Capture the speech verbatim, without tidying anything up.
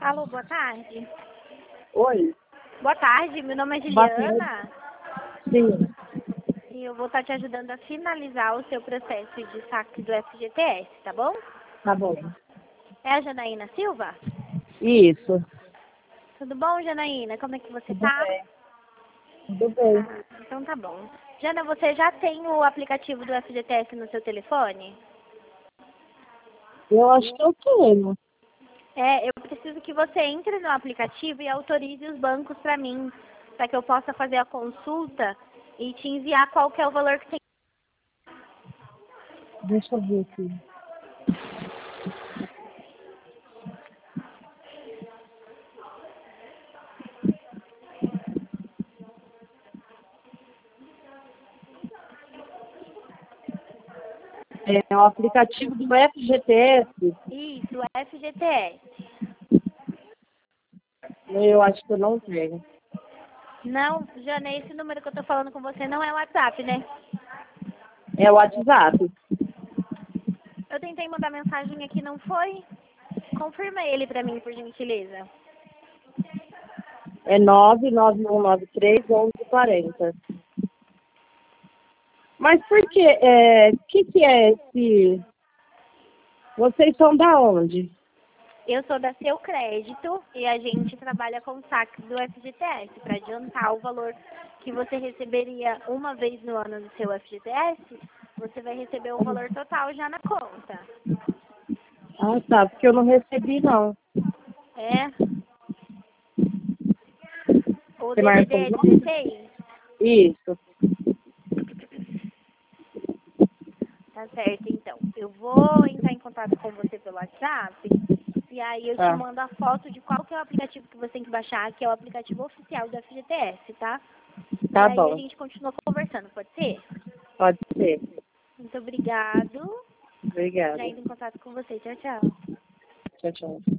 Alô, boa tarde. Oi. Boa tarde, meu nome é Boa Juliana. Sim, E eu vou estar te ajudando a finalizar o seu processo de saque do F G T S, tá bom? tá bom. É a Janaína Silva? Isso. Tudo bom, Janaína? Como é que você Tudo tá? bem. Tudo bem. Ah, então tá bom. Jana, você já tem o aplicativo do F G T S no seu telefone? Eu acho que eu tenho. É, eu preciso que você entre no aplicativo e autorize os bancos para mim, para que eu possa fazer a consulta e te enviar qual que é o valor que tem. Deixa eu ver aqui. É o aplicativo do F G T S. Isso, F G T S. Eu acho que eu não tenho. Não, Jana, esse número que eu tô falando com você não é o WhatsApp, né? É o WhatsApp. Eu tentei mandar mensagem aqui, não foi? Confirma ele pra mim, por gentileza. É nove nove um nove três onze quarenta. Mas por que? É, que que é esse? Vocês são da onde? Eu sou da Seu Crédito e a gente trabalha com saques do F G T S para adiantar o valor que você receberia uma vez no ano do seu F G T S, você vai receber o valor total já na conta. Ah, tá. Porque eu não recebi, não. É? O Você D D D marcou? é dezesseis? Isso. Tá certo, então. Eu vou entrar em contato com você pelo WhatsApp e aí eu te Tá. mando a foto de qual que é o aplicativo que você tem que baixar, que é o aplicativo oficial do F G T S, tá? E Tá aí a bom. gente continua conversando, pode ser? Pode ser. Muito obrigado. Já Obrigada. entro em contato com você. Tchau, tchau. Tchau, tchau.